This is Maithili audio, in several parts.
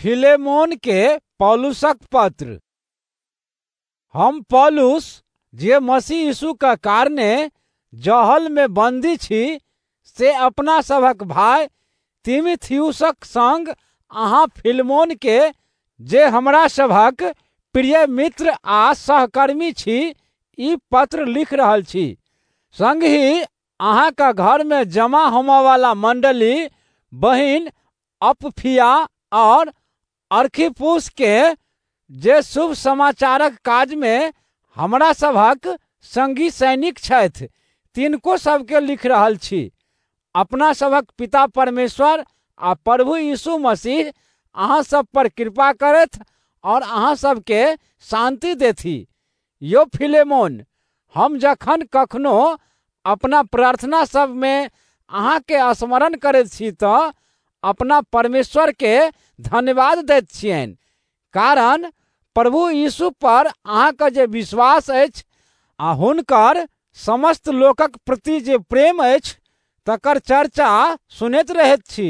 फिलेमोन के पौलुसक पत्र। हम पौलुस जे मसीह यीशु का कारणे जहल में बंदी छी, से अपना सभक भाई तीमुथियुसक संग अहाँ फिलेमोन के, जे हमरा सभक प्रिय मित्र आ सहकर्मी छी, ई पत्र लिख रहल छी। संगहि अहाँ का घर में जमा होने वाला मंडली बहिन अप्फिया और अर्खिप्पुस के, जे शुभ समाचारक काज में हमरा सभक संगी सैनिक छथि, तिनको सबके लिख रहल छी। अपना सभक पिता परमेश्वर आ प्रभु यीशु मसीह अहाँ सब पर कृपा करथ और अहाँ सबके शांति देथि। यो फिलेमोन, हम जखन कखनो अपना प्रार्थना सब में अहाँ के स्मरण करैत छी तऽ अपना परमेश्वर के धन्यवाद दैत छियनि, कारण प्रभु यीशु पर अहाँके जे विश्वास अछि आ हुनकर समस्त लोकक प्रति जे प्रेम अछि, तकर चर्चा सुनैत रहैत छी।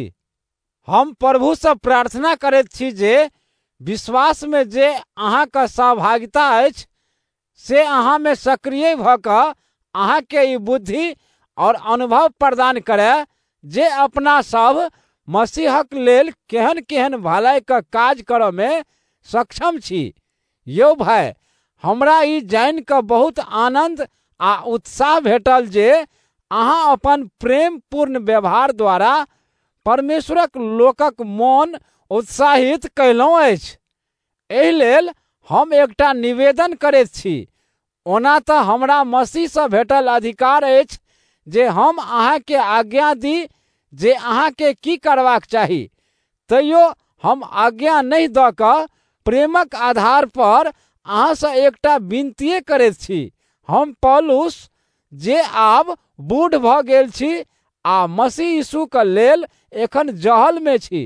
हम प्रभु से प्रार्थना करैत छी जे विश्वास में जे अहाँके सहभागिता अछि, से अहाँ में सक्रिय भऽ कऽ अहाँके ई बुद्धि और अनुभव प्रदान करय जे अपना सब मसीहक लेल केहन केहन भलाई का काज करऽ में सक्षम छी। यौ भाई, हमरा ई जानि कऽ बहुत आनंद आ उत्साह भेटल जे अहाँ अपन प्रेम पूर्ण व्यवहार द्वारा परमेश्वरक लोकक मोन उत्साहित कयलहुँ अछि। एहि लेल हम एकटा निवेदन करैत छी। ओना तऽ हमरा मसीह से भेटल अधिकार अछि जे हम अहाँके आज्ञा दी जे अहाँके की करबाक चाही, तैयो हम आज्ञा नहीं दऽ कऽ प्रेमक आधार पर अहाँ से एकटा विनतिये करैत छी। हम पौलुस, जे आब बूढ़ भऽ गेल छी आ मसीह यीशु के लेल एखन जहल में छी,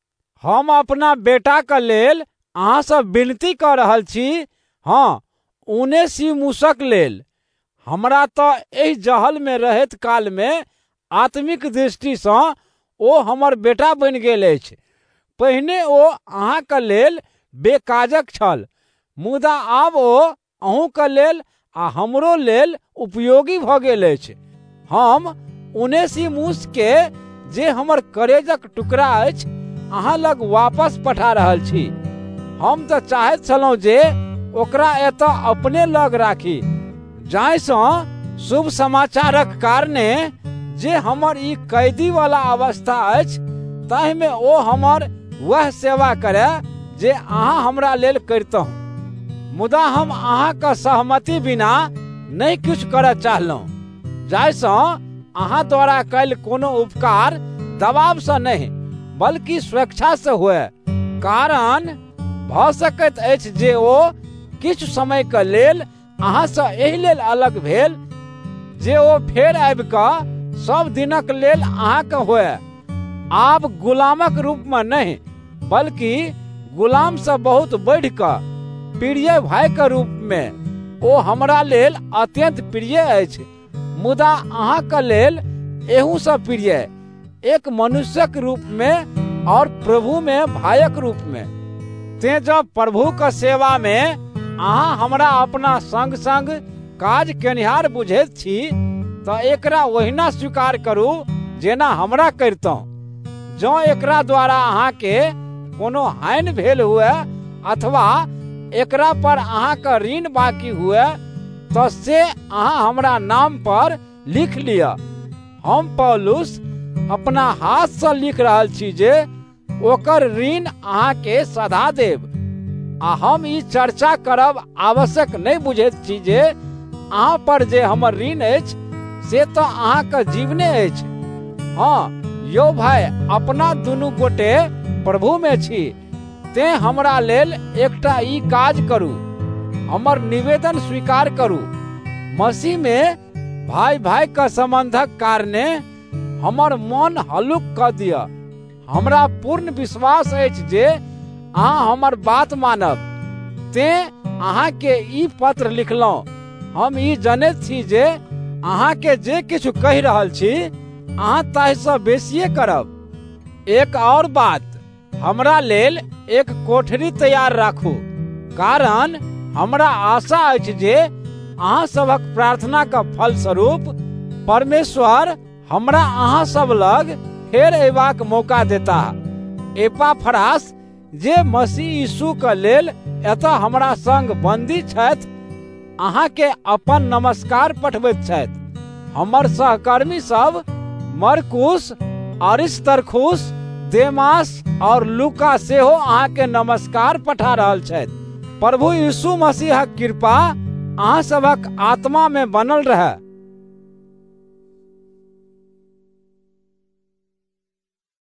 हम अपना बेटा के लेल अहाँ से विनती कऽ रहल छी। हाँ, उनेसिमुसक लेल। हमरा तऽ एहि जहल में रहैत काल में आत्मिक दृष्टि सँ ओ हमर बेटा बनि गेल अछि। पहिने ओ अहाँके लेल बेकाजक छल, मुदा आब ओ अहूँके लेल आ हमरो लेल उपयोगी भऽ गेल अछि। हम उनेसिमुस के, जे हमर करेजक टुकड़ा अछि, अहाँ लग वापस पठा रहल छी। हम तऽ चाहैत छलहुँ जे ओकरा एतऽ अपने लग राखी, जाहिसँ शुभ समाचारक कारणे जे हमर ई कैदी वाला अवस्था अछि, ताहि में ओ हमर वह सेवा करय जे अहाँ हमरा लेल करितहुँ। मुदा हम अहाँके सहमति बिना नहीं किछु करय चाहलहुँ, जाहिसँ अहाँ द्वारा कयल कोनो उपकार दबाव से नहीं, बल्कि स्वेच्छा से हुए। कारण भऽ सकैत अछि जे ओ किछु समय के लेल अहाँ से एहि लेल अलग भेल जे ओ फेर आबि कऽ सब दिनक लेल अहाँके हुए, आब गुलामक रूप में नहीं, बल्कि गुलाम से बहुत बढ़ि कऽ प्रिय भाई के रूप में। ओ हमरा लेल अत्यंत प्रिय अछि, मुदा अहाँके लेल एहू से प्रिय, एक मनुष्यक रूप में और प्रभु में भाइक रूप में। ते जब प्रभु के सेवा में अहाँ हमरा अपना संग संग काज केनिहार बुझैत छी, तऽ एकरा ओहिना स्वीकार करू जेना हमरा करितहुँ। जँ एकरा द्वारा अहाँके कोनो हानि भेल हुए अथवा एकरा पर अहाँके ऋण बाकी हुए, तऽ से अहाँ हमरा नाम पर लिख लिअ। हम पौलुस अपना हाथ से लिख रहल छी जे ओकर ऋण अहाँके सधा देब। आ हम ई चर्चा करब आवश्यक नहीं बुझैत छी जे अहाँ पर जे हमर ऋण अछि, से तऽ अहाँके जीवने अछि। हाँ यौ भाई, अपना दुनू गोटे प्रभु में छी, तें हमरा लेल एकटा ई काज करू, हमर निवेदन स्वीकार करू। मसीह में भाई भाई का संबंधक कारणे हमर मन हल्लुक कऽ दिअ। हमरा पूर्ण विश्वास अछि जे अहाँ हमर बात मानब, तें अहाँके ई पत्र लिखलहुँ। हम ई जनैत छी जे अहाँके जे किछु कहि रहल छी, अहाँ ताहिसँ बेसिये करब। एक और बात, हमरा लेल एक कोठरी तैयार राखू, कारण हमरा आशा अछि जे अहाँ सभक प्रार्थना का फलस्वरूप परमेश्वर हमरा अहाँ सब लग फेर अयबाक मौका देता। एपाफ्रास जे मसीह यीशु के लेल एतऽ हमरा संग बंदी छथि, अहाँ के अपन नमस्कार पठबैत छथि। हमर सहकर्मी सब मरकुस, अरिस्तर्खुस, देमास और लूका सेहो अहाँ के नमस्कार पठा रहल छथि। प्रभु यीशु मसीहक कृपा अहाँ सभक आत्मा में बनल रहे।